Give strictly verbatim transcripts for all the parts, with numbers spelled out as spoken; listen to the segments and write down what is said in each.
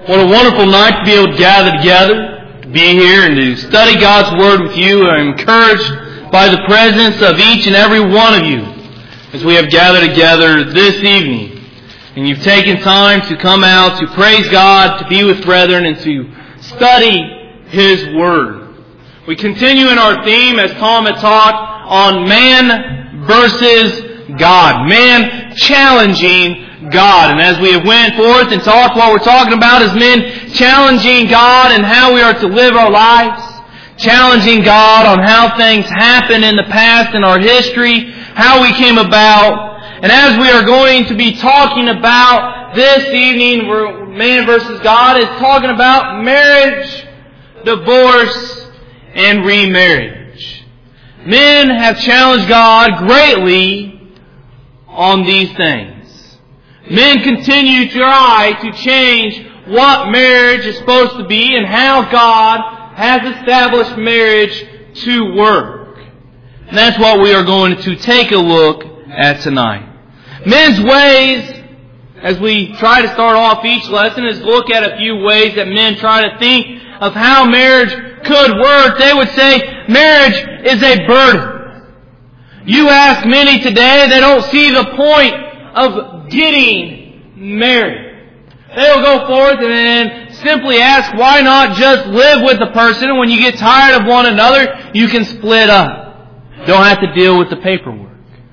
What a wonderful night to be able to gather together, to be here and to study God's Word with you. I'm encouraged by the presence of each and every one of you as we have gathered together this evening. And you've taken time to come out to praise God, to be with brethren, and to study His Word. We continue in our theme, as Tom had taught, on man versus God. Man challenging God. And as we have went forth and talked, what we're talking about is men challenging God and how we are to live our lives. Challenging God on how things happened in the past in our history, how we came about. And as we are going to be talking about this evening, where man versus God is talking about marriage, divorce, and remarriage. Men have challenged God greatly on these things. Men continue to try to change what marriage is supposed to be and how God has established marriage to work. And that's what we are going to take a look at tonight. Men's ways, as we try to start off each lesson, is look at a few ways that men try to think of how marriage could work. They would say marriage is a burden. You ask many today, they don't see the point of getting married. They'll go forth and then simply ask, why not just live with the person, and when you get tired of one another, you can split up. Don't have to deal with the paperwork.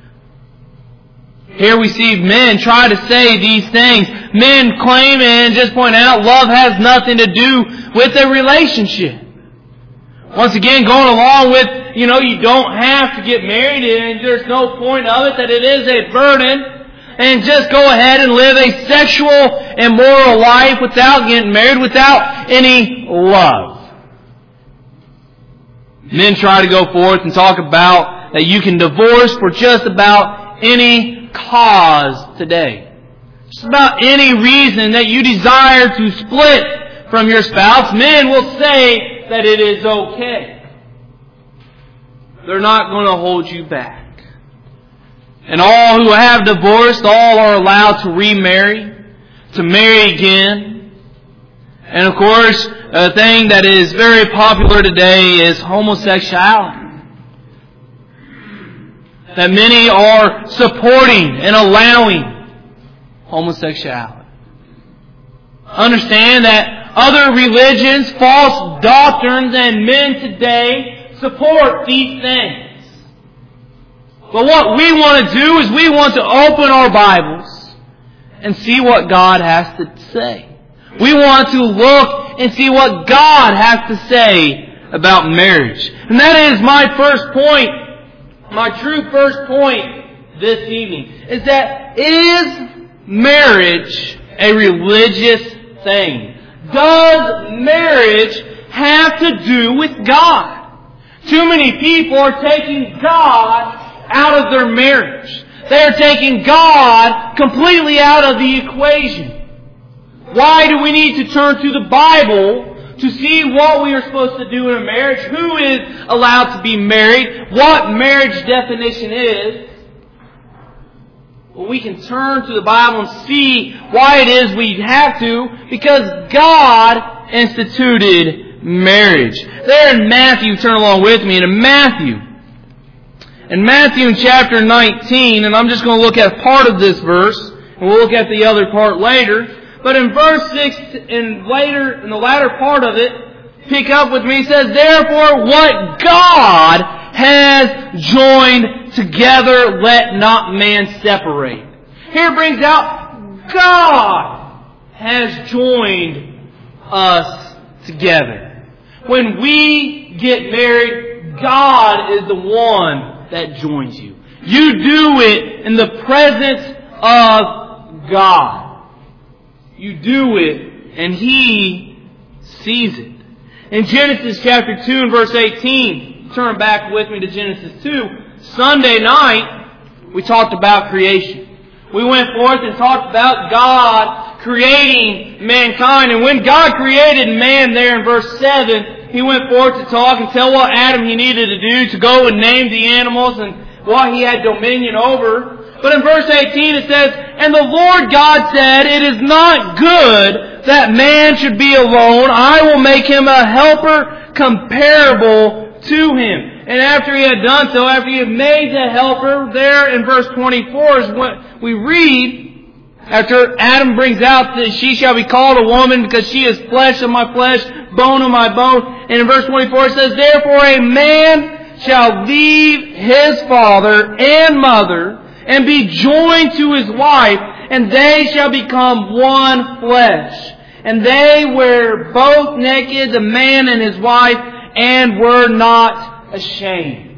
Here we see men try to say these things. Men claim and just point out love has nothing to do with a relationship. Once again, going along with, you know, you don't have to get married and there's no point of it, that it is a burden. And just go ahead and live a sexual and moral life without getting married, without any love. Men try to go forth and talk about that you can divorce for just about any cause today. Just about any reason that you desire to split from your spouse, men will say that it is okay. They're not going to hold you back. And all who have divorced, all are allowed to remarry, to marry again. And of course, a thing that is very popular today is homosexuality. That many are supporting and allowing homosexuality. Understand that other religions, false doctrines, and men today support these things. But what we want to do is we want to open our Bibles and see what God has to say. We want to look and see what God has to say about marriage. And that is my first point, my true first point this evening, is that is marriage a religious thing? Does marriage have to do with God? Too many people are taking God out of their marriage. They are taking God completely out of the equation. Why do we need to turn to the Bible to see what we are supposed to do in a marriage? Who is allowed to be married? What marriage definition is? Well, we can turn to the Bible and see why it is we have to, because God instituted marriage. There in Matthew, turn along with me, in Matthew. In Matthew in chapter nineteen, and I'm just going to look at part of this verse, and we'll look at the other part later. But in verse six, and later, in the latter part of it, pick up with me, it says, therefore what God has joined together, let not man separate. Here it brings out, God has joined us together. When we get married, God is the one that joins you. You do it in the presence of God. You do it and He sees it. In Genesis chapter two and verse eighteen, turn back with me to Genesis two. Sunday night, we talked about creation. We went forth and talked about God creating mankind. And when God created man there in verse seven, He went forth to talk and tell what Adam he needed to do to go and name the animals and what he had dominion over. But in verse eighteen it says, and the Lord God said, it is not good that man should be alone, I will make him a helper comparable to him. And after he had done so, after he had made the helper, there in verse twenty-four is what we read, after Adam brings out that she shall be called a woman because she is flesh of my flesh, bone of my bone. And in verse twenty-four it says, therefore a man shall leave his father and mother and be joined to his wife, and they shall become one flesh. And they were both naked, the man and his wife, and were not ashamed.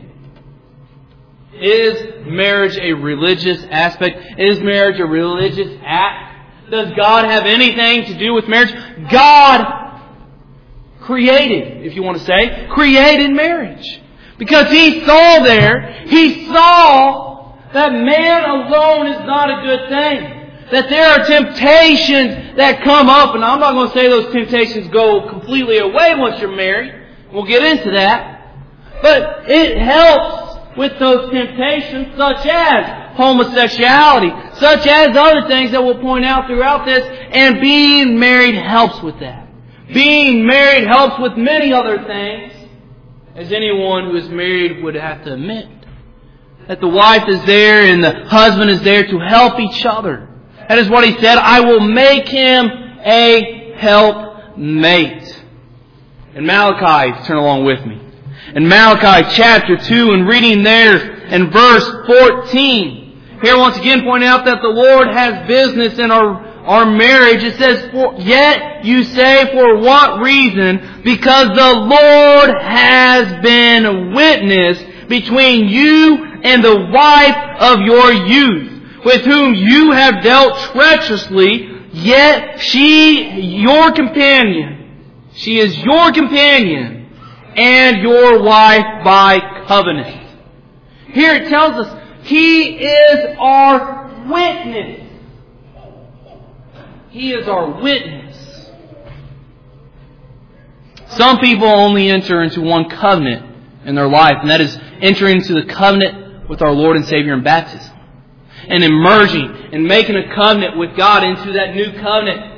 Is marriage a religious aspect? Is marriage a religious act? Does God have anything to do with marriage? God created, if you want to say, created marriage. Because He saw there, He saw that man alone is not a good thing. That there are temptations that come up, and I'm not going to say those temptations go completely away once you're married. We'll get into that. But it helps with those temptations, such as homosexuality, such as other things that we'll point out throughout this, and being married helps with that. Being married helps with many other things, as anyone who is married would have to admit. That the wife is there and the husband is there to help each other. That is what He said, I will make him a helpmate. In Malachi, turn along with me. In Malachi chapter two, and reading there in verse fourteen. Here once again point out that the Lord has business in our, our marriage. It says, for, yet you say, for what reason? Because the Lord has been witness between you and the wife of your youth, with whom you have dealt treacherously, yet she, your companion, she is your companion, and your wife by covenant. Here it tells us, He is our witness. He is our witness. Some people only enter into one covenant in their life, and that is entering into the covenant with our Lord and Savior in baptism. And emerging and making a covenant with God into that new covenant.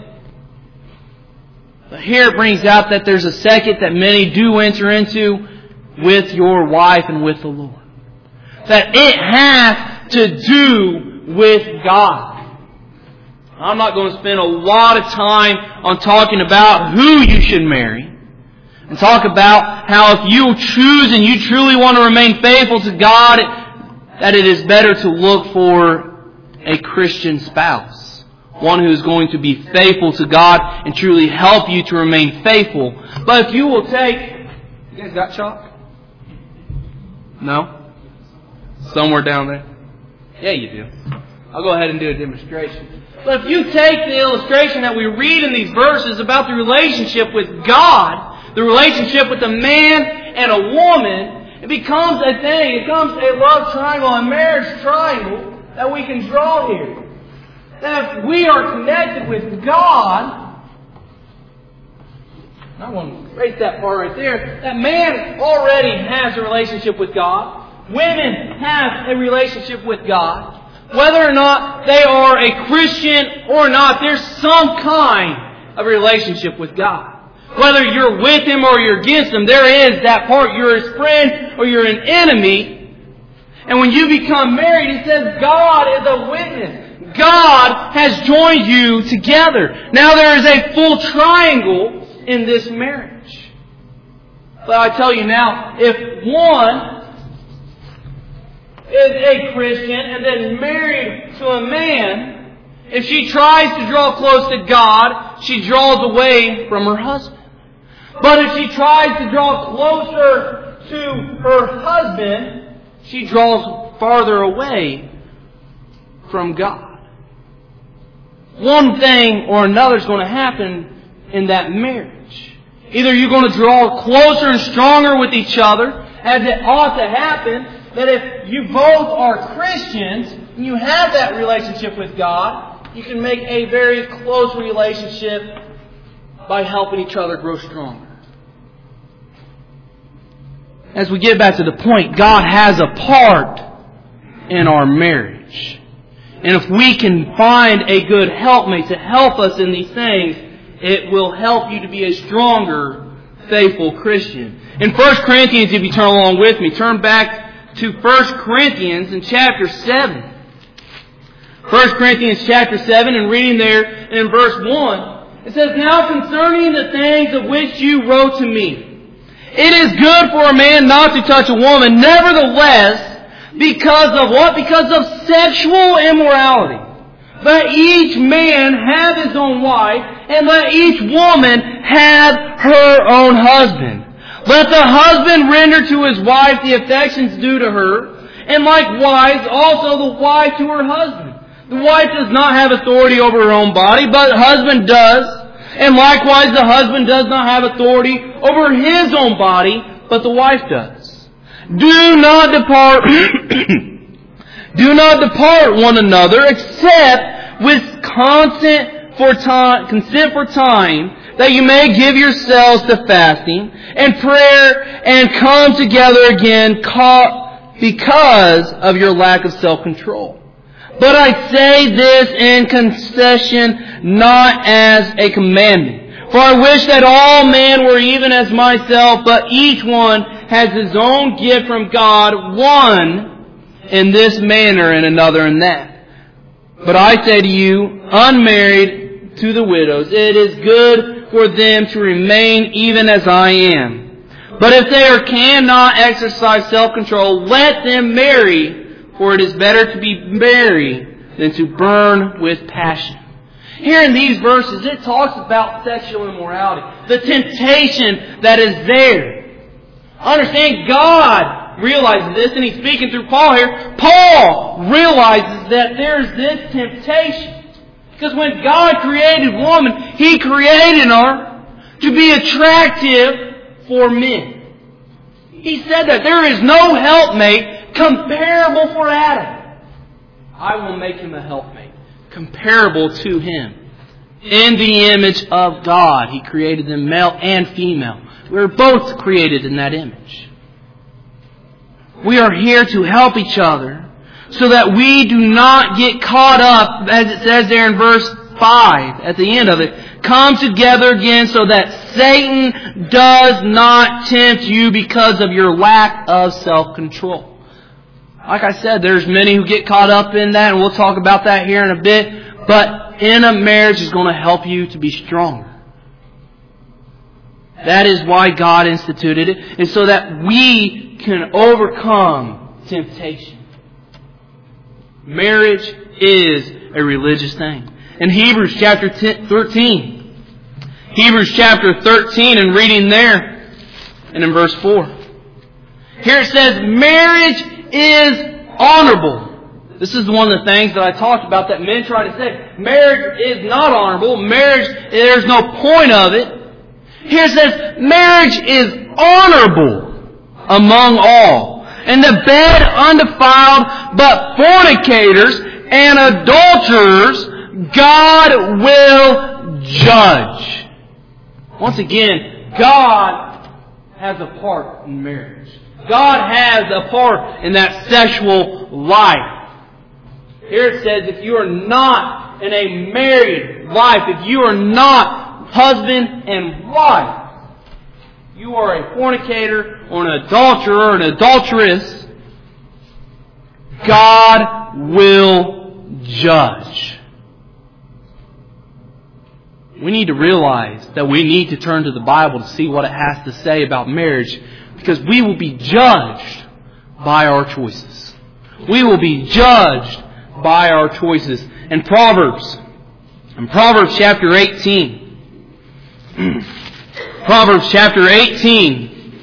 But here it brings out that there's a second that many do enter into with your wife and with the Lord. That it has to do with God. I'm not going to spend a lot of time on talking about who you should marry. And talk about how if you choose and you truly want to remain faithful to God, that it is better to look for a Christian spouse. One who is going to be faithful to God and truly help you to remain faithful. But if you will take... You guys got chalk? No? Somewhere down there? Yeah, you do. I'll go ahead and do a demonstration. But if you take the illustration that we read in these verses about the relationship with God, the relationship with a man and a woman, it becomes a thing. It becomes a love triangle, a marriage triangle that we can draw here. That if we are connected with God, I want to rate that part right there, that man already has a relationship with God. Women have a relationship with God. Whether or not they are a Christian or not, there's some kind of relationship with God. Whether you're with Him or you're against Him, there is that part. You're His friend or you're an enemy. And when you become married, it says God is a witness. God has joined you together. Now there is a full triangle in this marriage. But I tell you now, if one is a Christian and then married to a man, if she tries to draw close to God, she draws away from her husband. But if she tries to draw closer to her husband, she draws farther away from God. One thing or another is going to happen in that marriage. Either you're going to draw closer and stronger with each other, as it ought to happen, that if you both are Christians and you have that relationship with God, you can make a very close relationship by helping each other grow stronger. As we get back to the point, God has a part in our marriage. And if we can find a good helpmate to help us in these things, It will help you to be a stronger, faithful Christian. In First Corinthians, if you turn along with me, turn back to First Corinthians in chapter seven. First Corinthians chapter seven, and reading there in verse one, it says, "Now concerning the things of which you wrote to me, it is good for a man not to touch a woman, nevertheless, because of what? Because of sexual immorality. Let each man have his own wife, and let each woman have her own husband. Let the husband render to his wife the affections due to her, and likewise also the wife to her husband. The wife does not have authority over her own body, but the husband does. And likewise the husband does not have authority over his own body, but the wife does. Do not depart do not depart one another, except with consent for time consent for time, that you may give yourselves to fasting and prayer, and come together again because of your lack of self-control. But I say this in concession, not as a commandment. For I wish that all men were even as myself, but each one has his own gift from God, one in this manner and another in that. But I say to you, unmarried to the widows, it is good for them to remain even as I am. But if they are, cannot exercise self-control, let them marry, for it is better to be married than to burn with passion." Here in these verses, it talks about sexual immorality, the temptation that is there. Understand, God realizes this, and He's speaking through Paul here. Paul realizes that there's this temptation. Because when God created woman, He created her to be attractive for men. He said that there is no helpmate comparable for Adam. I will make him a helpmate, comparable to him. In the image of God, He created them male and female. We are both created in that image. We are here to help each other so that we do not get caught up, as it says there in verse five, at the end of it, come together again so that Satan does not tempt you because of your lack of self-control. Like I said, there's many who get caught up in that, and we'll talk about that here in a bit. But in a marriage is going to help you to be stronger. That is why God instituted it, is so that we can overcome temptation. Marriage is a religious thing. In Hebrews chapter thirteen, Hebrews chapter thirteen, and reading there, and in verse four. Here it says, marriage is honorable. This is one of the things that I talked about that men try to say. Marriage is not honorable. Marriage, there's no point of it. Here it says, marriage is honorable among all, and the bed undefiled, but fornicators and adulterers God will judge. Once again, God has a part in marriage. God has a part in that sexual life. Here it says, if you are not in a married life, if you are not husband and wife, you are a fornicator or an adulterer or an adulteress, God will judge. We need to realize that we need to turn to the Bible to see what it has to say about marriage, because we will be judged by our choices. We will be judged by our choices. In Proverbs, in Proverbs chapter eighteen, Proverbs chapter eighteen,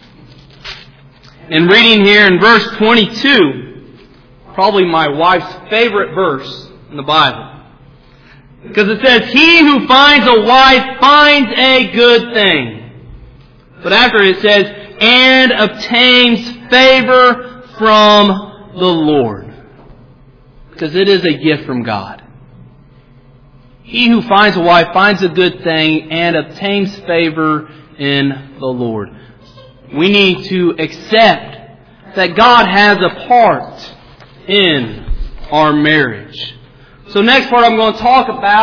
and reading here in verse twenty-two, probably my wife's favorite verse in the Bible. Because it says, he who finds a wife finds a good thing. But after it says, and obtains favor from the Lord. Because it is a gift from God. He who finds a wife finds a good thing and obtains favor in the Lord. We need to accept that God has a part in our marriage. So next part I'm going to talk about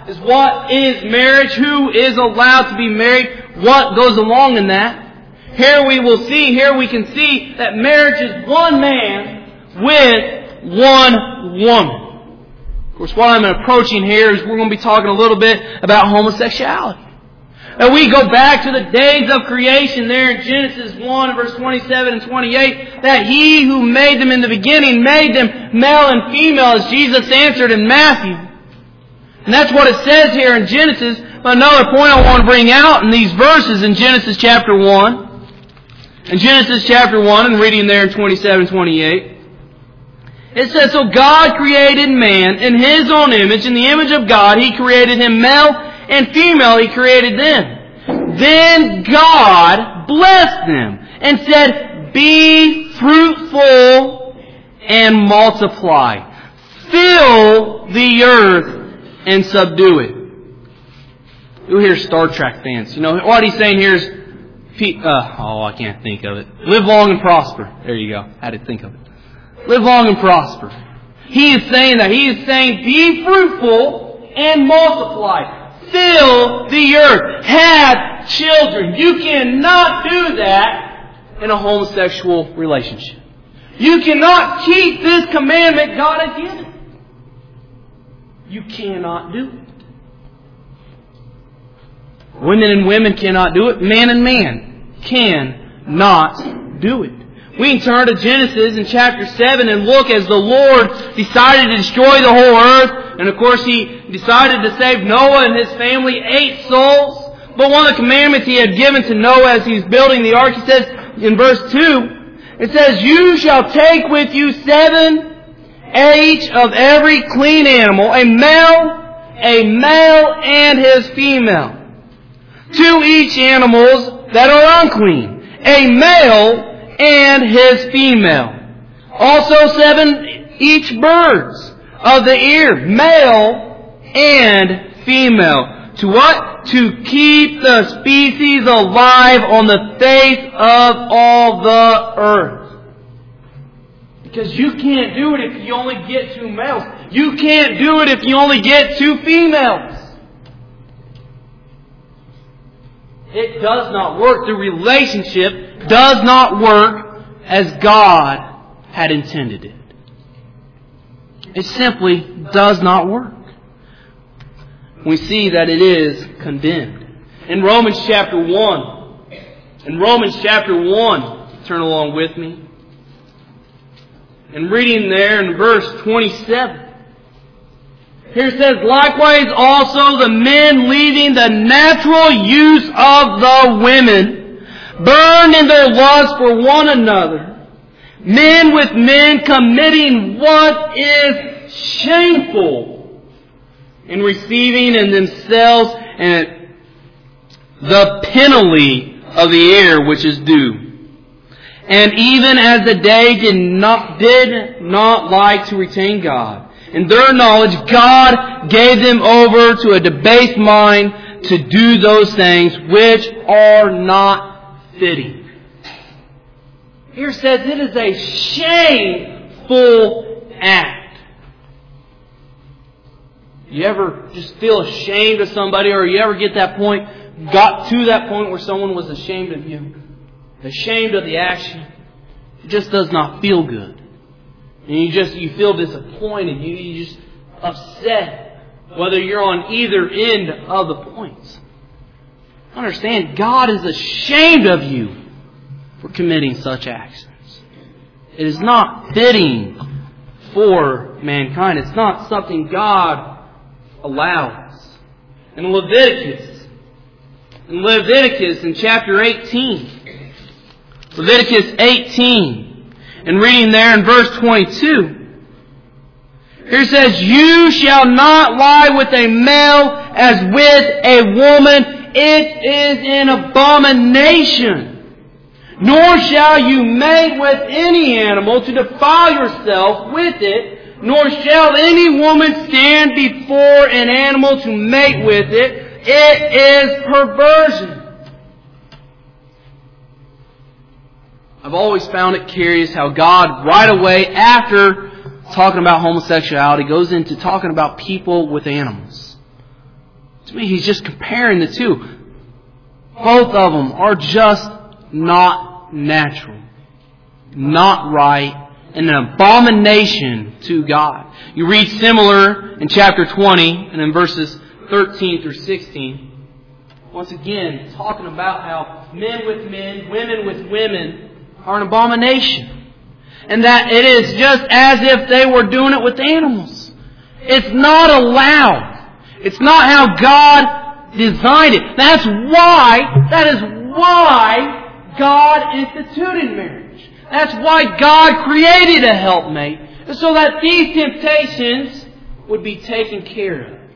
is what is marriage, who is allowed to be married, what goes along in that. Here we will see, here we can see that marriage is one man with one woman. Of course, what I'm approaching here is we're going to be talking a little bit about homosexuality. And we go back to the days of creation there in Genesis one, verse twenty-seven and twenty-eight, that He who made them in the beginning made them male and female, as Jesus answered in Matthew. And that's what it says here in Genesis. But another point I want to bring out in these verses in Genesis chapter one. In Genesis chapter one, and reading there in twenty-seven and twenty-eight, it says, "So God created man in His own image. In the image of God He created him, male and female He created them. Then God blessed them and said, 'Be fruitful and multiply. Fill the earth and subdue it.'" You'll hear Star Trek fans. You know, what he's saying here is, uh, oh, I can't think of it. Live long and prosper. There you go. I had to think of it. Live long and prosper. He is saying that. He is saying, be fruitful and multiply. Fill the earth. Have children. You cannot do that in a homosexual relationship. You cannot keep this commandment God has given. You cannot do it. Women and women cannot do it. Man and man cannot do it. We can turn to Genesis in chapter seven and look as the Lord decided to destroy the whole earth. And of course He decided to save Noah and his family, eight souls. But one of the commandments He had given to Noah as he was building the ark, He says in verse two, it says, "You shall take with you seven each of every clean animal, a male, a male and his female. To each animals that are unclean, a male and his female. Also seven each birds of the ear, male and female." To what? To keep the species alive on the face of all the earth. Because you can't do it if you only get two males. You can't do it if you only get two females. It does not work. The relationship does not work as God had intended it. It simply does not work. We see that it is condemned. In Romans chapter one, in Romans chapter one, turn along with me, and reading there in verse twenty-seven, here it says, "Likewise also the men, leaving the natural use of the women, burned in their lust for one another, men with men committing what is shameful, in receiving in themselves and the penalty of the error which is due. And even as the day did not, did not like to retain God, in their knowledge God gave them over to a debased mind to do those things which are not fitting." Here it says it is a shameful act. You ever just feel ashamed of somebody, or you ever get that point, got to that point where someone was ashamed of you? Ashamed of the action? It just does not feel good. And you just, you feel disappointed. You, you just upset. Whether you're on either end of the points. Understand, God is ashamed of you for committing such actions. It is not fitting for mankind. It's not something God allows. In Leviticus, in Leviticus in chapter eighteen, Leviticus eighteen, and reading there in verse twenty-two, here it says, "You shall not lie with a male as with a woman. It is an abomination. Nor shall you mate with any animal to defile yourself with it, nor shall any woman stand before an animal to mate with it. It is perversion." I've always found it curious how God, right away after talking about homosexuality, goes into talking about people with animals. To me, he's just comparing the two. Both of them are just not natural, not right, and an abomination to God. You read similar in chapter twenty and in verses thirteen through sixteen. Once again, talking about how men with men, women with women are an abomination. And that it is just as if they were doing it with animals. It's not allowed. It's not how God designed it. That's why, that is why God instituted marriage. That's why God created a helpmate. So that these temptations would be taken care of.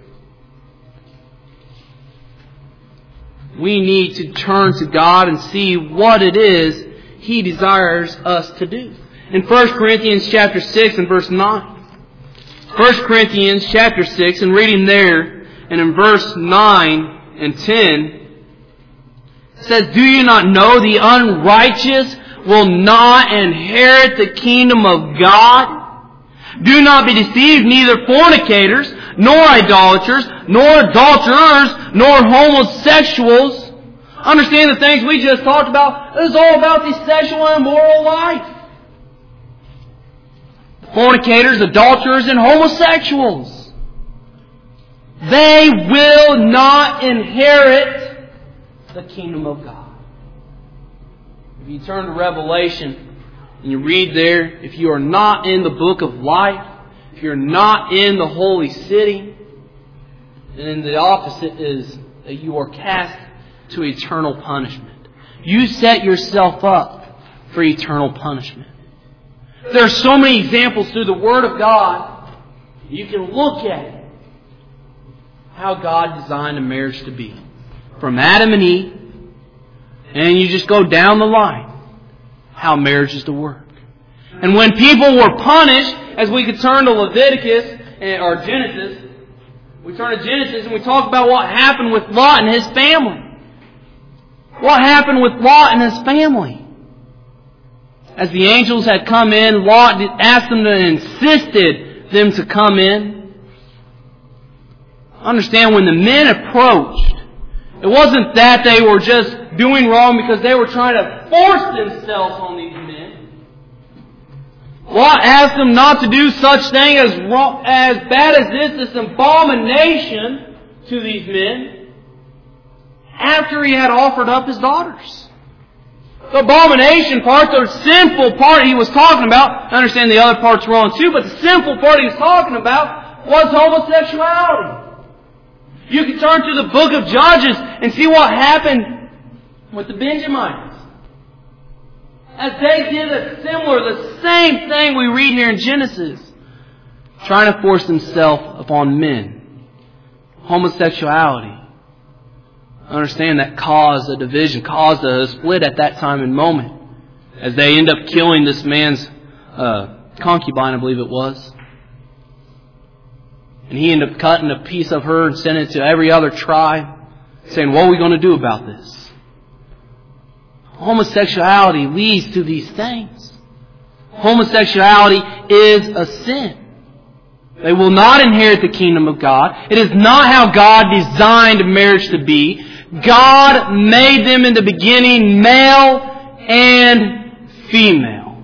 We need to turn to God and see what it is He desires us to do. In First Corinthians chapter six and verse nine. First Corinthians chapter six, and reading there, and in verse nine and ten, it says, "Do you not know the unrighteous will not inherit the kingdom of God? Do not be deceived, neither fornicators, nor idolaters, nor adulterers, nor homosexuals." Understand the things we just talked about. It is all about the sexual and immoral life. Fornicators, adulterers, and homosexuals. They will not inherit the kingdom of God. If you turn to Revelation and you read there, if you are not in the book of life, if you're not in the holy city, then the opposite is that you are cast to eternal punishment. You set yourself up for eternal punishment. There are so many examples through the Word of God. You can look at it. How God designed a marriage to be. From Adam and Eve. And you just go down the line. How marriage is to work. And when people were punished, as we could turn to Leviticus or Genesis, we turn to Genesis and we talk about what happened with Lot and his family. What happened with Lot and his family? As the angels had come in, Lot asked them to insisted them to come in. Understand, when the men approached, it wasn't that they were just doing wrong because they were trying to force themselves on these men. Lot asked them not to do such thing as wrong, as bad as this, this abomination to these men, after he had offered up his daughters. The abomination part, the sinful part he was talking about, I understand the other part's wrong too, but the sinful part he was talking about was homosexuality. You can turn to the book of Judges and see what happened with the Benjamites. As they did a similar, the same thing we read here in Genesis. Trying to force themselves upon men. Homosexuality. Understand that caused a division, caused a split at that time and moment. As they end up killing this man's uh, concubine, I believe it was. And he ended up cutting a piece of her and sending it to every other tribe, saying, what are we going to do about this? Homosexuality leads to these things. Homosexuality is a sin. They will not inherit the kingdom of God. It is not how God designed marriage to be. God made them in the beginning male and female.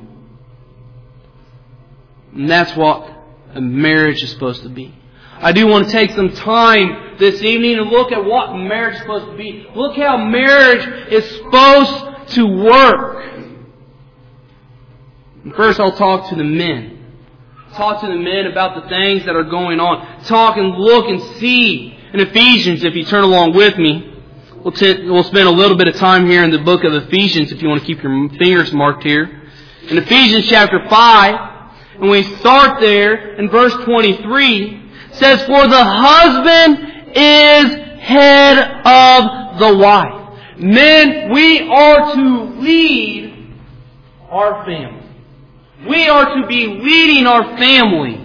And that's what a marriage is supposed to be. I do want to take some time this evening to look at what marriage is supposed to be. Look how marriage is supposed to work. And first I'll talk to the men. Talk to the men about the things that are going on. Talk and look and see. In Ephesians, if you turn along with me, we'll, t- we'll spend a little bit of time here in the book of Ephesians if you want to keep your fingers marked here. In Ephesians chapter five, and we start there in verse twenty-three, it says, "For the husband is head of the wife." Men, we are to lead our family. We are to be leading our family.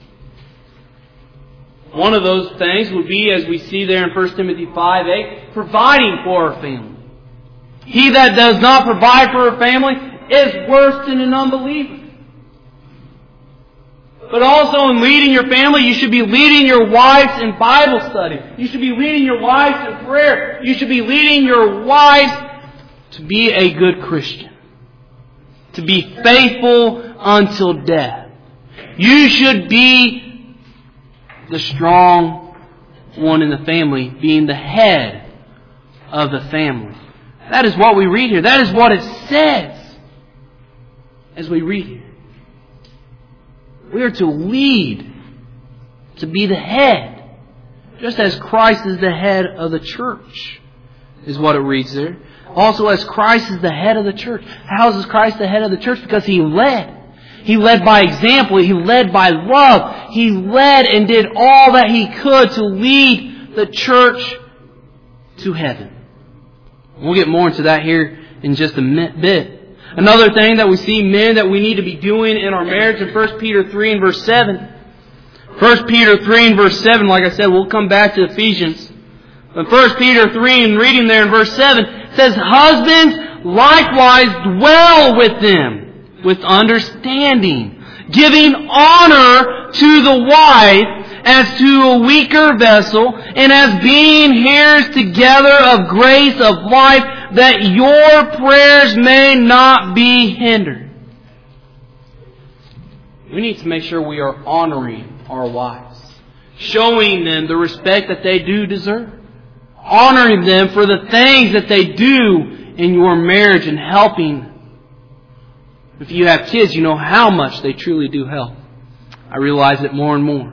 One of those things would be, as we see there in First Timothy five eight, providing for our family. He that does not provide for a family is worse than an unbeliever. But also in leading your family, you should be leading your wives in Bible study. You should be leading your wives in prayer. You should be leading your wives to be a good Christian. To be faithful until death. You should be the strong one in the family, being the head of the family. That is what we read here. That is what it says as we read here. We are to lead, to be the head, just as Christ is the head of the church, is what it reads there. Also, as Christ is the head of the church. How is Christ the head of the church? Because He led. He led by example. He led by love. He led and did all that He could to lead the church to heaven. We'll get more into that here in just a bit. Another thing that we see men that we need to be doing in our marriage in First Peter three and verse seven. First Peter three and verse seven, like I said, we'll come back to Ephesians. But First Peter three and reading there in verse seven, it says, Husbands likewise dwell with them with understanding, giving honor to the wife as to a weaker vessel, and as being heirs together of grace of life, that your prayers may not be hindered. We need to make sure we are honoring our wives, showing them the respect that they do deserve, honoring them for the things that they do in your marriage and helping. If you have kids, you know how much they truly do help. I realize it more and more.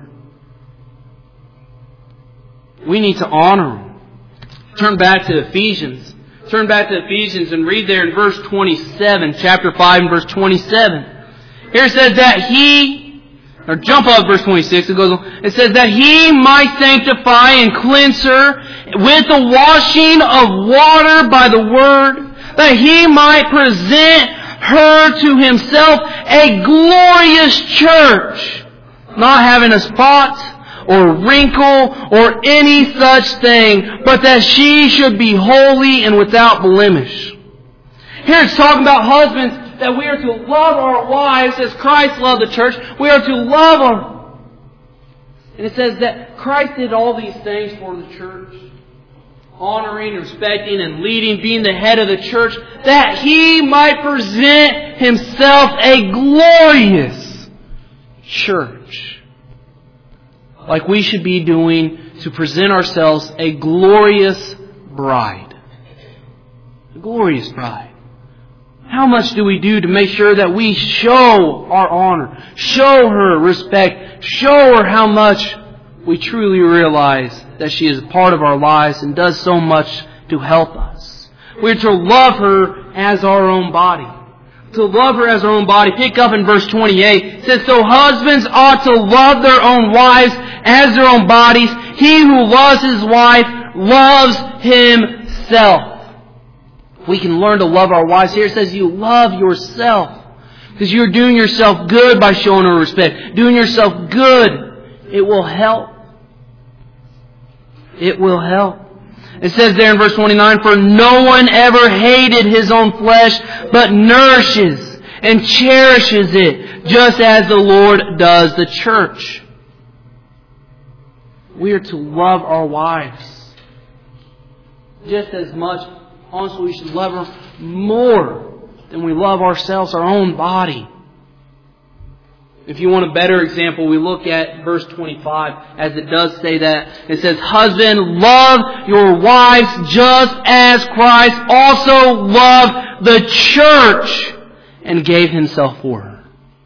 We need to honor them. Turn back to Ephesians. Turn back to Ephesians and read there in verse twenty-seven, chapter five and verse twenty-seven. Here it says that He, or jump up verse twenty-six, it goes on. It says that He might sanctify and cleanse her with the washing of water by the word, that He might present her to Himself a glorious church, not having a spot or wrinkle or any such thing, but that she should be holy and without blemish. Here it's talking about husbands, that we are to love our wives as Christ loved the church. We are to love them. And it says that Christ did all these things for the church, honoring, respecting, and leading, being the head of the church, that He might present Himself a glorious church. Like we should be doing to present ourselves a glorious bride. A glorious bride. How much do we do to make sure that we show our honor, show her respect, show her how much we truly realize that she is a part of our lives and does so much to help us. We're to love her as our own body. To love her as our own body. Pick up in verse twenty-eight. It says, So husbands ought to love their own wives as their own bodies. He who loves his wife loves himself. We can learn to love our wives. Here it says you love yourself. Because you're doing yourself good by showing her respect. Doing yourself good. It will help. It will help. It says there in verse twenty-nine, For no one ever hated his own flesh, but nourishes and cherishes it, just as the Lord does the church. We are to love our wives just as much. Honestly, we should love her more than we love ourselves, our own body. If you want a better example, we look at verse twenty-five, as it does say that. It says, Husband, love your wives just as Christ also loved the church and gave Himself for her.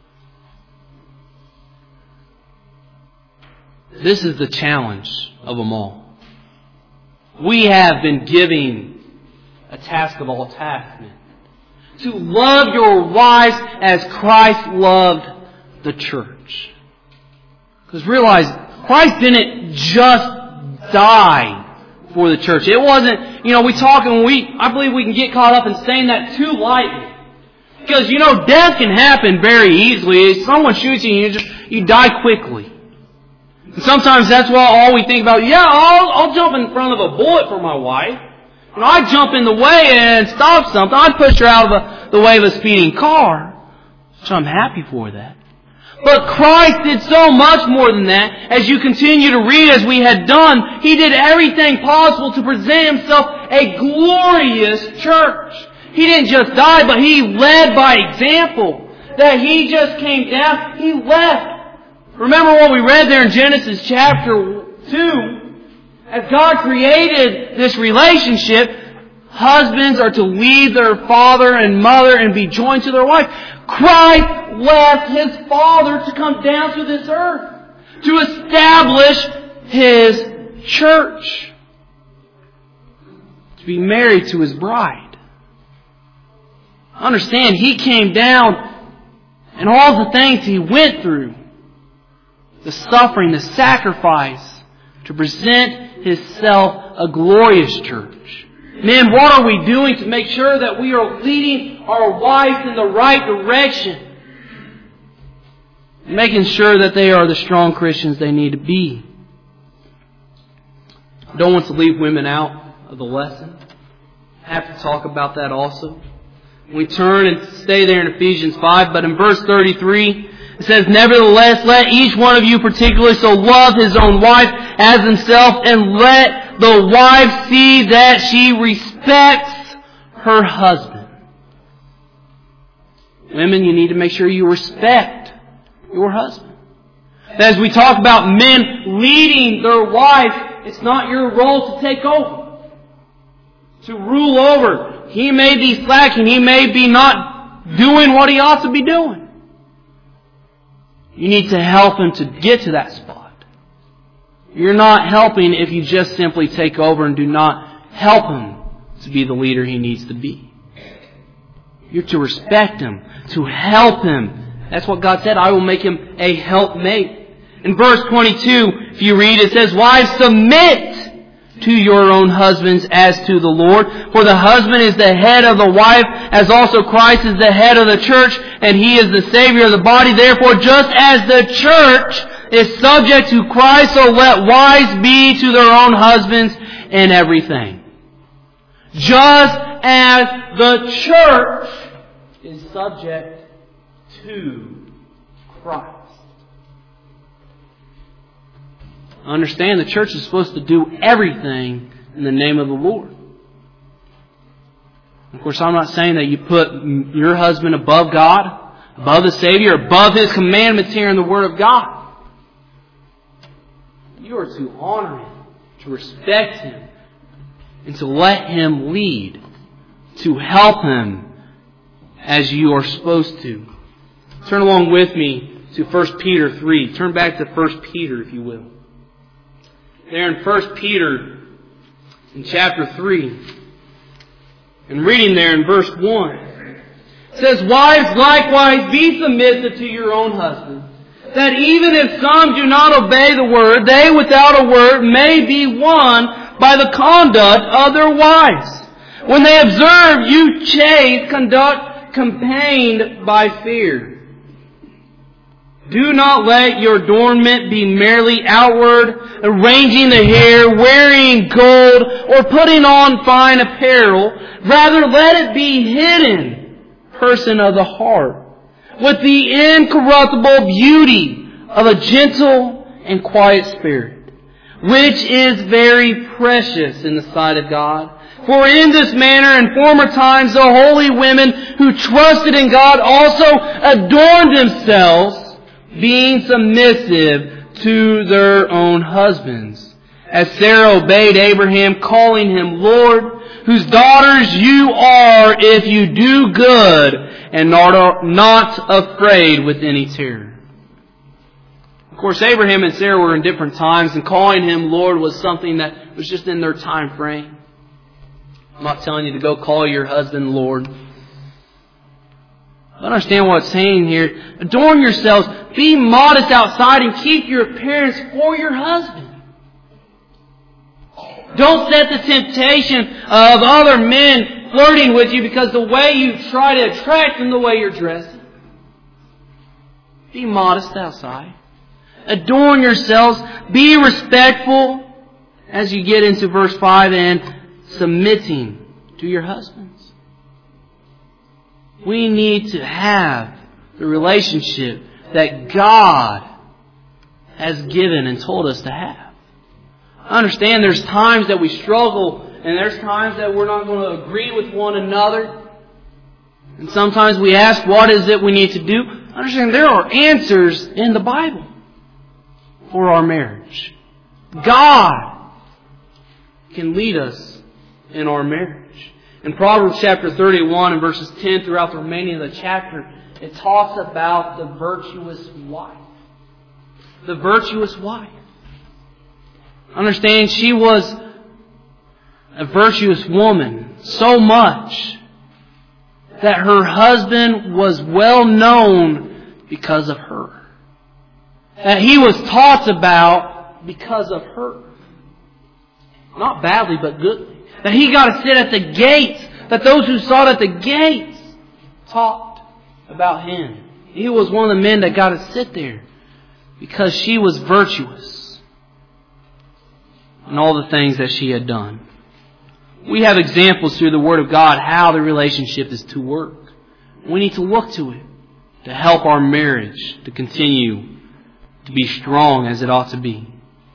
This is the challenge of them all. We have been giving a task of all tasks, men. To love your wives as Christ loved the church. Because realize, Christ didn't just die for the church. It wasn't, you know, we talk and we, I believe we can get caught up in saying that too lightly. Because, you know, death can happen very easily. If someone shoots you and you just, you die quickly. And sometimes that's what all we think about. Yeah, I'll, I'll jump in front of a bullet for my wife. You know, I jump in the way and stop something. I push her out of a, the way of a speeding car. So I'm happy for that. But Christ did so much more than that. As you continue to read, as we had done, He did everything possible to present Himself a glorious church. He didn't just die, but He led by example. That He just came down, He left. Remember what we read there in Genesis chapter two? As God created this relationship, husbands are to leave their father and mother and be joined to their wife. Christ left His Father to come down to this earth to establish His church, to be married to His bride. Understand, He came down and all the things He went through, the suffering, the sacrifice, to present Himself a glorious church. Men, what are we doing to make sure that we are leading our wives in the right direction? Making sure that they are the strong Christians they need to be. I don't want to leave women out of the lesson. I have to talk about that also. We turn and stay there in Ephesians five, but in verse thirty-three, it says, "Nevertheless, let each one of you particularly so love his own wife as himself, and let the wife see that she respects her husband." Women, you need to make sure you respect your husband. As we talk about men leading their wife, it's not your role to take over, to rule over. He may be slacking. He may be not doing what he ought to be doing. You need to help him to get to that spot. You're not helping if you just simply take over and do not help him to be the leader he needs to be. You're to respect him, to help him. That's what God said, "I will make him a helpmate." In verse twenty-two, if you read, it says, "Wives, submit to your own husbands as to the Lord. For the husband is the head of the wife, as also Christ is the head of the church, and He is the Savior of the body. Therefore, just as the church is subject to Christ, so let wives be to their own husbands in everything." Just as the church is subject to Christ. Understand, the church is supposed to do everything in the name of the Lord. Of course, I'm not saying that you put your husband above God, above the Savior, above His commandments here in the Word of God. You are to honor Him, to respect Him, and to let Him lead, to help Him as you are supposed to. Turn along with me to First Peter three. Turn back to First Peter, if you will. There in First Peter, in chapter three, and reading there in verse one, it says, "Wives, likewise be submissive to your own husbands, that even if some do not obey the word, they without a word may be won by the conduct of their wives. When they observe you chaste conduct campaigned by fear. Do not let your adornment be merely outward, arranging the hair, wearing gold, or putting on fine apparel. Rather, let it be hidden, person of the heart, with the incorruptible beauty of a gentle and quiet spirit, which is very precious in the sight of God. For in this manner in former times the holy women who trusted in God also adorned themselves, being submissive to their own husbands. As Sarah obeyed Abraham, calling him Lord, whose daughters you are if you do good and are not afraid with any terror." Of course, Abraham and Sarah were in different times, and calling him Lord was something that was just in their time frame. I'm not telling you to go call your husband Lord. Understand what it's saying here. Adorn yourselves. Be modest outside and keep your appearance for your husband. Don't set the temptation of other men flirting with you because the way you try to attract them, the way you're dressing. Be modest outside. Adorn yourselves. Be respectful as you get into verse five, and submitting to your husbands. We need to have the relationship that God has given and told us to have. I understand there's times that we struggle and there's times that we're not going to agree with one another. And sometimes we ask, what is it we need to do? I understand there are answers in the Bible for our marriage. God can lead us in our marriage. In Proverbs chapter thirty-one and verses ten throughout the remaining of the chapter, it talks about the virtuous wife. The virtuous wife. Understand, she was a virtuous woman so much that her husband was well known because of her. That he was talked about because of her. Not badly, but goodly. That he got to sit at the gates. That those who sought at the gates talked about him. He was one of the men that got to sit there because she was virtuous in all the things that she had done. We have examples through the Word of God how the relationship is to work. We need to look to it to help our marriage to continue to be strong as it ought to be.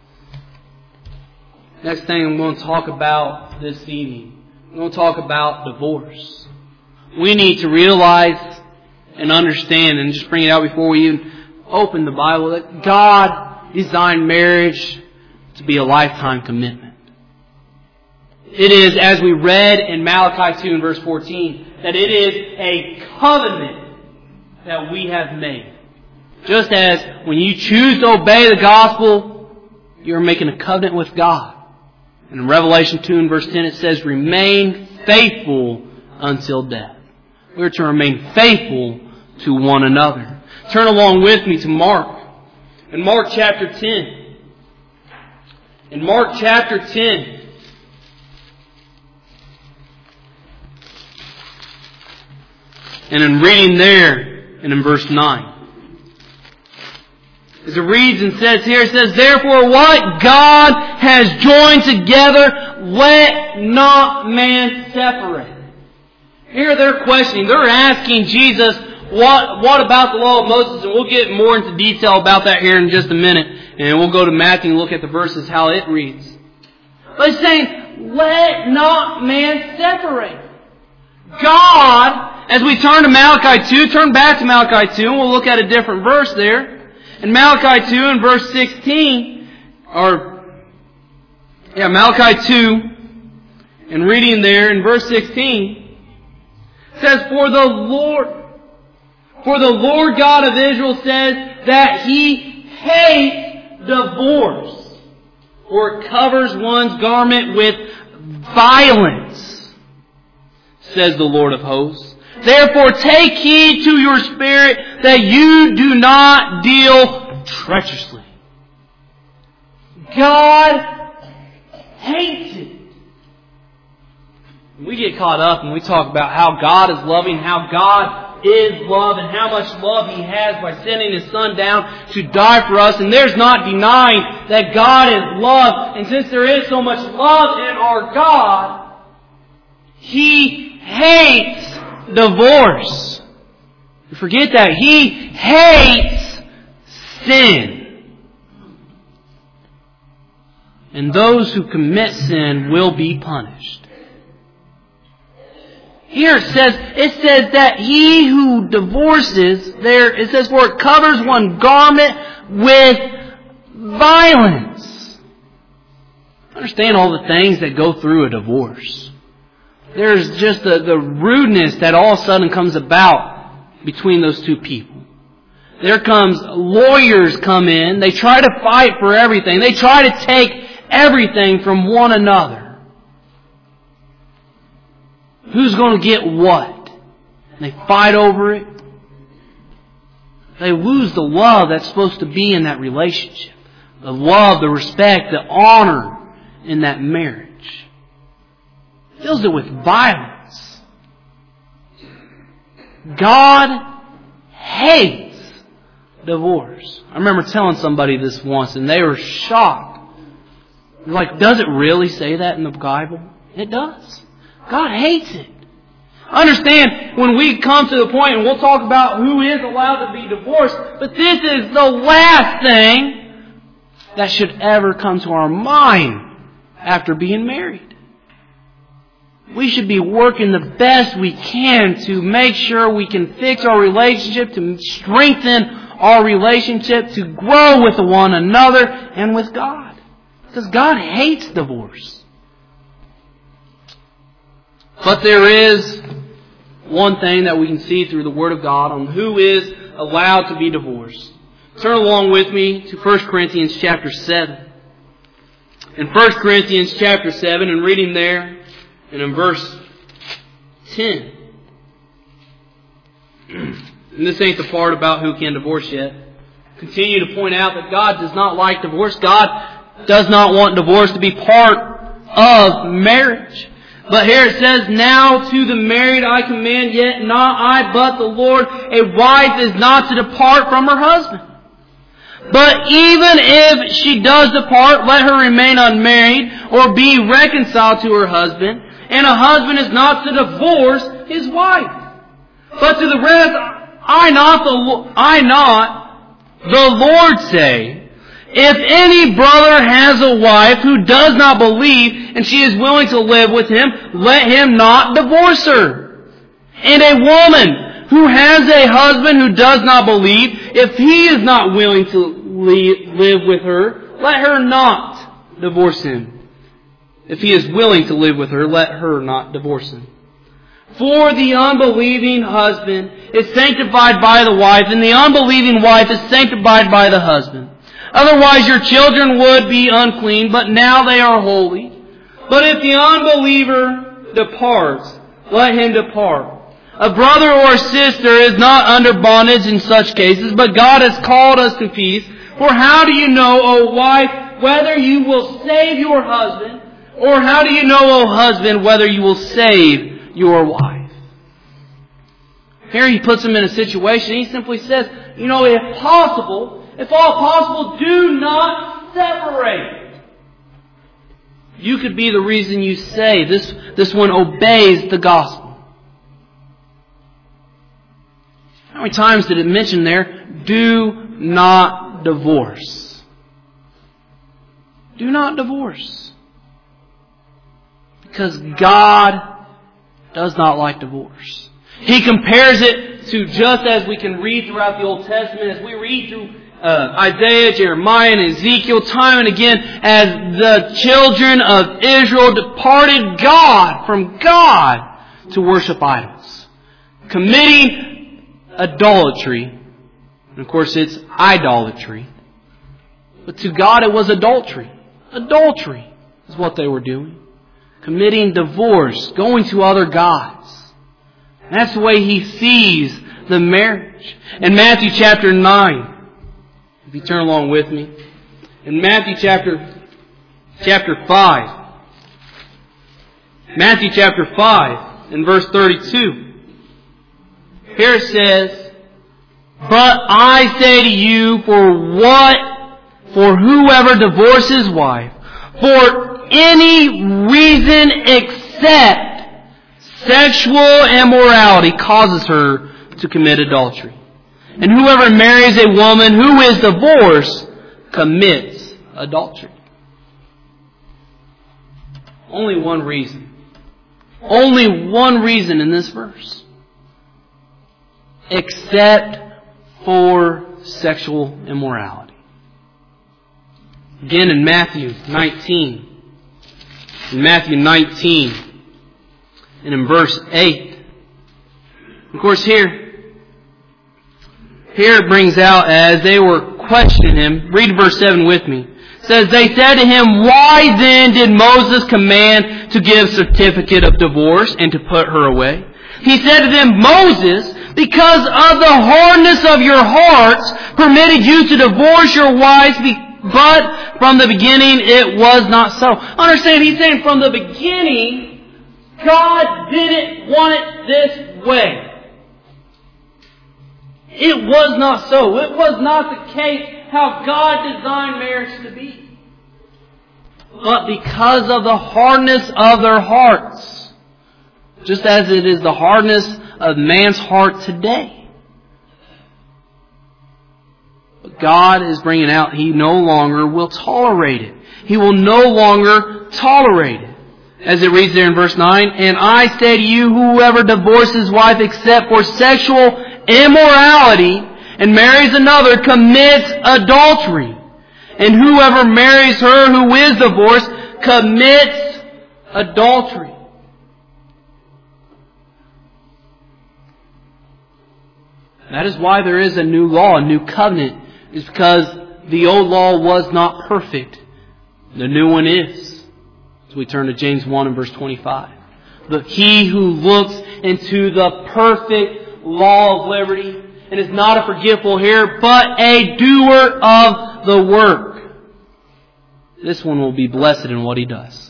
Next thing I'm going to talk about this evening, I'm going to talk about divorce. We need to realize and understand and just bring it out before we even open the Bible that God designed marriage to be a lifetime commitment. It is, as we read in Malachi two and verse fourteen, that it is a covenant that we have made. Just as when you choose to obey the gospel, you're making a covenant with God. And in Revelation two and verse ten it says, remain faithful until death. We're to remain faithful to one another. Turn along with me to Mark. In Mark chapter ten. In Mark chapter ten. And in reading there, and in verse nine. As it reads and says here, it says, therefore what God has joined together, let not man separate. Here they're questioning, they're asking Jesus, what, what about the law of Moses? And we'll get more into detail about that here in just a minute. And we'll go to Matthew and look at the verses, how it reads. But it's saying, let not man separate. God, as we turn to Malachi two, turn back to Malachi two, and we'll look at a different verse there. In Malachi two and verse sixteen, or, yeah, Malachi two, and reading there in verse sixteen, it says, For the Lord, for the Lord God of Israel says that He hates divorce, or it covers one's garment with violence, says the Lord of hosts. Therefore take heed to your spirit that you do not deal treacherously. God hates it. We get caught up and we talk about how God is loving, how God is love, and how much love He has by sending His Son down to die for us. And there's not denying that God is love. And since there is so much love in our God, He hates divorce. You forget that. He hates sin. And those who commit sin will be punished. Here it says, it says that he who divorces, there it says, for it covers one garment with violence. Understand all the things that go through a divorce. There's just the, the rudeness that all of a sudden comes about between those two people. There comes, lawyers come in, they try to fight for everything. They try to take everything from one another. Who's going to get what? And they fight over it. They lose the love that's supposed to be in that relationship. The love, the respect, the honor in that marriage. Fills it with violence. God hates divorce. I remember telling somebody this once and they were shocked. They're like, does it really say that in the Bible? It does. God hates it. Understand, when we come to the point, and we'll talk about who is allowed to be divorced, but this is the last thing that should ever come to our mind after being married. We should be working the best we can to make sure we can fix our relationship, to strengthen our relationship, to grow with one another and with God. Because God hates divorce. But there is one thing that we can see through the Word of God on who is allowed to be divorced. Turn along with me to First Corinthians chapter seven. In First Corinthians chapter seven, and reading there, and in verse ten. And this ain't the part about who can divorce yet. Continue to point out that God does not like divorce. God does not want divorce to be part of marriage. But here it says, now to the married I command, yet not I, but the Lord. A wife is not to depart from her husband. But even if she does depart, let her remain unmarried, or be reconciled to her husband. And a husband is not to divorce his wife. But to the rest, I not the I not the Lord say, if any brother has a wife who does not believe, and she is willing to live with him, let him not divorce her. And a woman who has a husband who does not believe, if he is not willing to live with her, let her not divorce him. If he is willing to live with her, let her not divorce him. For the unbelieving husband is sanctified by the wife, and the unbelieving wife is sanctified by the husband. Otherwise your children would be unclean, but now they are holy. But if the unbeliever departs, let him depart. A brother or sister is not under bondage in such cases, but God has called us to peace. For how do you know, O wife, whether you will save your husband? Or how do you know, O husband, whether you will save your wife? Here he puts him in a situation. He simply says, you know, if possible, if all possible, do not separate. You could be the reason you say this, this one obeys the gospel. How many times did it mention there, do not divorce? Do not divorce. Because God does not like divorce. He compares it to, just as we can read throughout the Old Testament, as we read through Uh, Isaiah, Jeremiah, and Ezekiel, time and again, as the children of Israel departed God from God to worship idols, committing adultery. And of course, it's idolatry. But to God, it was adultery. Adultery is what they were doing. Committing divorce, going to other gods. And that's the way He sees the marriage. In Matthew chapter nine, if you turn along with me. In Matthew chapter, chapter five. Matthew chapter five, in verse thirty-two. Here it says, but I say to you, for what, for whoever divorces his wife, for any reason except sexual immorality, causes her to commit adultery. And whoever marries a woman who is divorced commits adultery. Only one reason. Only one reason in this verse. Except for sexual immorality. Again in Matthew nineteen. In Matthew nineteen. And in verse eight. Of course here, Here it brings out, as they were questioning him, read verse seven with me. It says, they said to him, why then did Moses command to give certificate of divorce and to put her away? He said to them, Moses, because of the hardness of your hearts, permitted you to divorce your wives, but from the beginning it was not so. Understand, he's saying from the beginning, God didn't want it this way. It was not so. It was not the case how God designed marriage to be. But because of the hardness of their hearts, just as it is the hardness of man's heart today. But God is bringing out, He no longer will tolerate it. He will no longer tolerate it. As it reads there in verse nine, and I say to you, whoever divorces his wife except for sexual immorality and marries another commits adultery. And whoever marries her who is divorced commits adultery. That is why there is a new law, a new covenant, is because the old law was not perfect. The new one is. So we turn to James one and verse twenty-five. But he who looks into the perfect law of liberty and is not a forgetful hearer, but a doer of the work, this one will be blessed in what he does.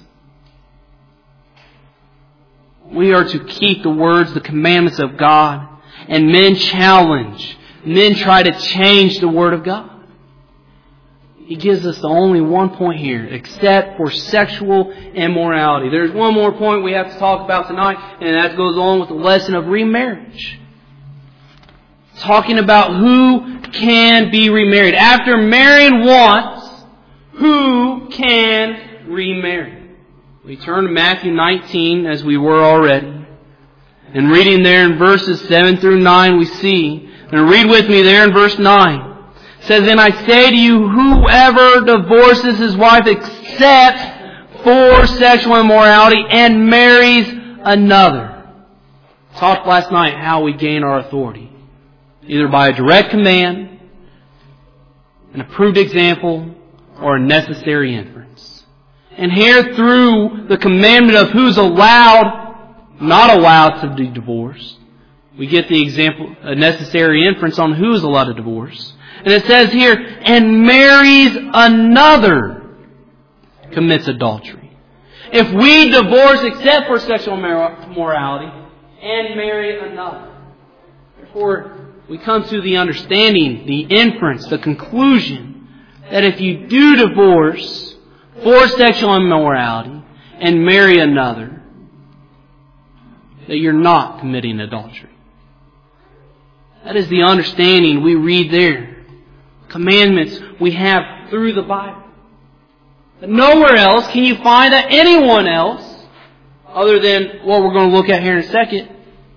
We are to keep the words, the commandments of God. And men challenge. Men try to change the Word of God. He gives us the only one point here, except for sexual immorality. There's one more point we have to talk about tonight, and that goes along with the lesson of remarriage. Talking about who can be remarried. After marrying once, who can remarry? We turn to Matthew nineteen, as we were already. And reading there in verses seven through nine, we see, and read with me there in verse nine. It says, and I say to you, whoever divorces his wife except for sexual immorality and marries another. Talked last night how we gain our authority. Either by a direct command, an approved example, or a necessary inference. And here through the commandment of who's allowed, not allowed to be divorced, we get the example, a necessary inference on who is allowed to divorce. And it says here, and marries another commits adultery. If we divorce except for sexual morality and marry another. Therefore, we come to the understanding, the inference, the conclusion that if you do divorce for sexual immorality and marry another, that you're not committing adultery. That is the understanding we read there. Commandments we have through the Bible. But nowhere else can you find that anyone else, other than what we're going to look at here in a second,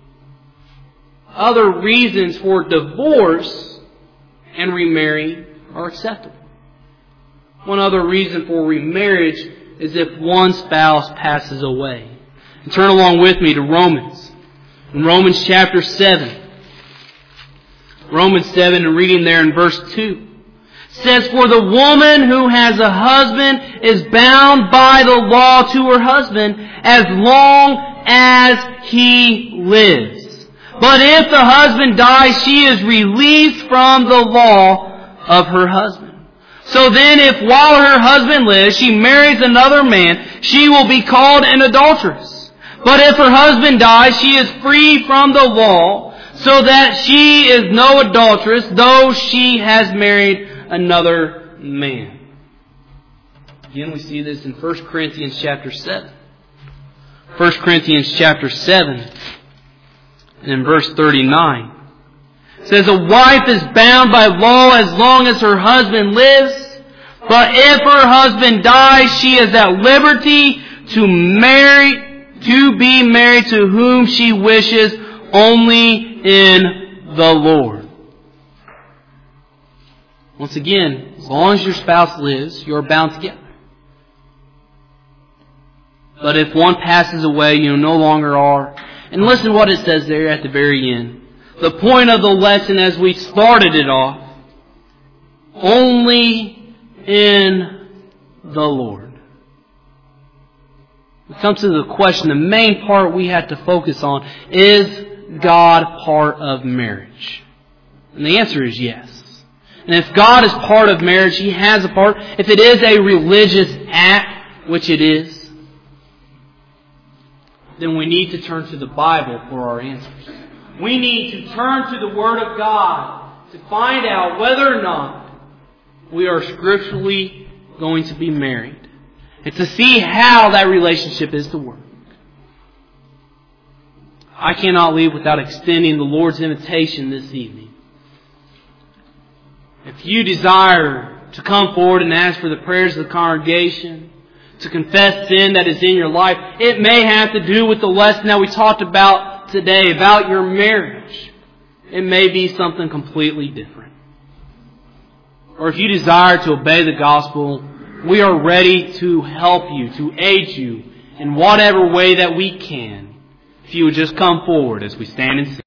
other reasons for divorce and remarrying are acceptable. One other reason for remarriage is if one spouse passes away. And turn along with me to Romans. In Romans chapter seven. Romans seven, and reading there in verse two. Says, for the woman who has a husband is bound by the law to her husband as long as he lives. But if the husband dies, she is released from the law of her husband. So then if while her husband lives, she marries another man, she will be called an adulteress. But if her husband dies, she is free from the law, so that she is no adulteress, though she has married another man. Again, we see this in First Corinthians chapter seven. First Corinthians chapter seven, and in verse thirty-nine. It says, a wife is bound by law as long as her husband lives, but if her husband dies, she is at liberty to marry to be married to whom she wishes, only in the Lord. Once again, as long as your spouse lives, you're bound together. But if one passes away, you no longer are. And listen to what it says there at the very end. The point of the lesson as we started it off, only in the Lord. We come to the question, the main part we have to focus on, is God part of marriage? And the answer is yes. And if God is part of marriage, He has a part. If it is a religious act, which it is, then we need to turn to the Bible for our answers. We need to turn to the Word of God to find out whether or not we are scripturally going to be married. And to see how that relationship is to work. I cannot leave without extending the Lord's invitation this evening. If you desire to come forward and ask for the prayers of the congregation, to confess sin that is in your life, it may have to do with the lesson that we talked about today, about your marriage. It may be something completely different. Or if you desire to obey the gospel, we are ready to help you, to aid you in whatever way that we can. If you would just come forward as we stand and sing.